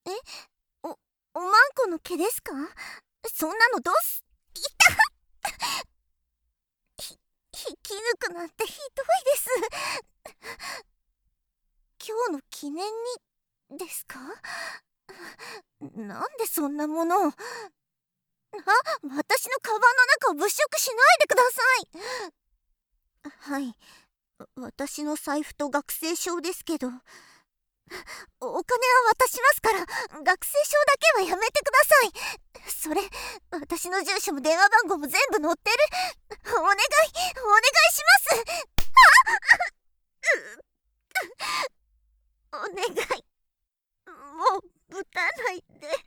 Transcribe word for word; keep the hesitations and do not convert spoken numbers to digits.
え、お、おまんこの毛ですか？そんなのどうす、いたひ、引き抜くなんてひどいです。今日の記念にですか？なんでそんなものを。あ、私のカバンの中を物色しないでください。はい、私の財布と学生証ですけど、お金は渡しますから、学生証だけはやめてください。それ、私の住所も電話番号も全部載ってる。お願い、お願いします。お願い、もうぶたないで。